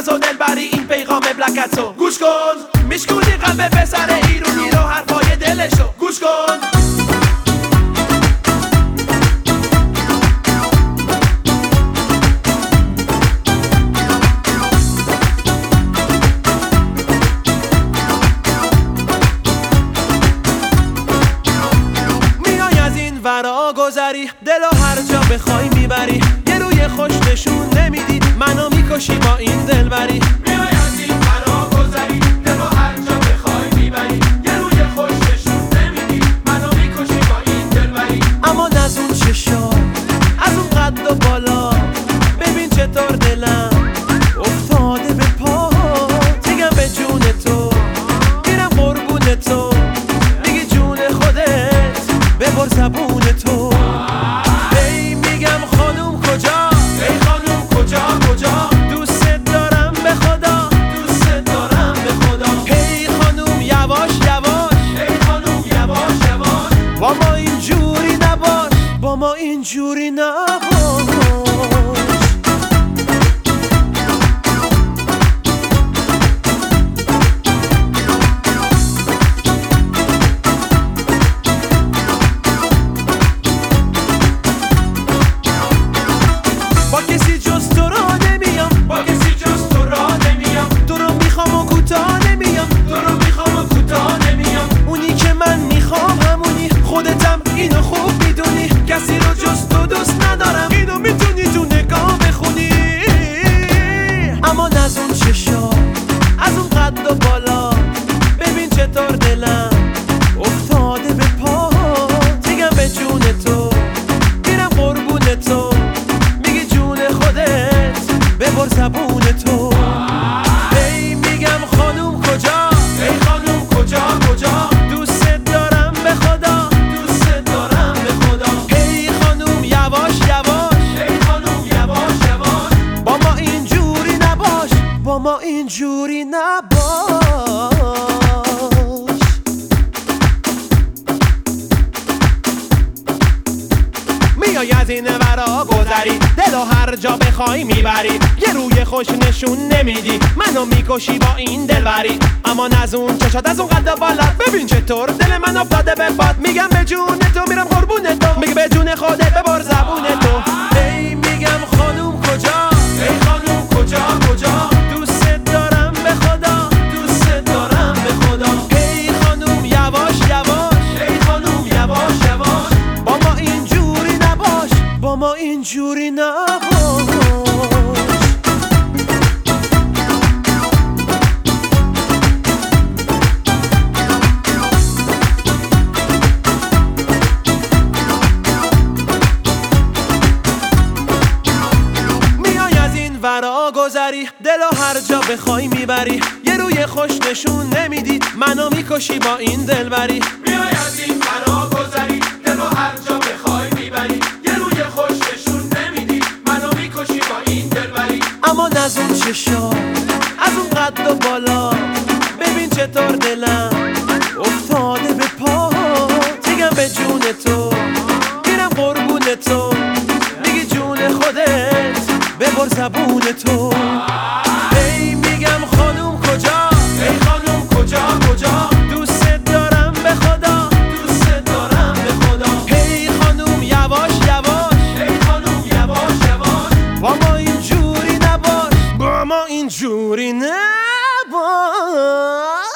ناز و دلبری این پیغام بلکتو گوش کن. میشکونی قلب پسر ایرونی رو حرفای دلشو گوش کن. میای از این ورا گذری دلو هر جا بخوای میبری، یه روی خوش نشون نمیدی منو میکشی با این دلبری. میای از این ورا گذری دلو هر جا بخوای میبری، یه روی خوش نشون نمیدی منو میکشی با این دلبری. اما از اون چشا از اون قد و بالا ببین چطور دلم افتاده به پا. میگم به جون تو میرم قربون تو، میگی جون خودت ببر زبون تو. ای میگم خانوم کجا، ای خانوم کجا کجا، دوست دارم به خدا، دوست دارم به خدا. ای خانوم یواش یواش، ای خانوم یواش یواش، با ما اینجوری نباش، با ما اینجوری نباش. با کسی جز تو را نمیام، با کسی جز تو را نمیام، تو رو میخوام و کوتاه نمیام، تو رو میخوام و کوتاه نمیام. اونی که من میخوام همونی، خودتم اینو خوب میدونی، کسی رو جز تو دوست ندارم، اینو میتونی تو نگاه بخونی. اما از اون چشا از اون قد و بالا ببین چطور دلم افتاده به پا. میگم به جون تو میرم قربون تو، میگی جون خودت ببر زبون تو. ای میگم خانوم کجا، ای خانوم کجا کجا، دوست دارم به خدا، دوست دارم به خدا. ای خانوم یواش یواش، ای خانوم یواش یواش، با ما اینجوری نباش، با ما اینجوری نباش. میای از این ورا گذری دلو هر جا بخوای میبری، یه روی خوش نشون نمیدی منو میکشی با این دلبری. اما از اون چشات از اون قد بالات ببین چطور دل من افتاده به پات. میگم به جون تو میرم قربون تو، میگه به جون خودت ببر زبون تو. ای میگم خانوم کجا، ای خانوم کجا کجا، دوست دارم به خدا، دوست دارم به خدا. ای خانوم یواش یواش، ای خانوم یواش یواش، با ما اینجوری نباش، با ما اینجوری نباش. میای از این ورا گذری دلو هر جا بخوای میبری، یه روی خوش نشون نمیدی منو میکشی با این دلبری. میای از این ورا گذری دلو هر جا بخوای میبری، یه روی خوش نشون نمیدی منو میکشی با این دلبری. اما از اون چشا از اون قد و بالا ببین چطور دلم افتاده به پا. میگم به جون تو میرم قربون تو، میگی جون خودت ببر زبون تو. ای میگم خانوم کجا، ای خانوم کجا کجا، دوست دارم به خدا، دوست دارم به خدا. ای خانوم یواش یواش، ای خانوم یواش یواش، با ما اینجوری نباش، با ما اینجوری نباش.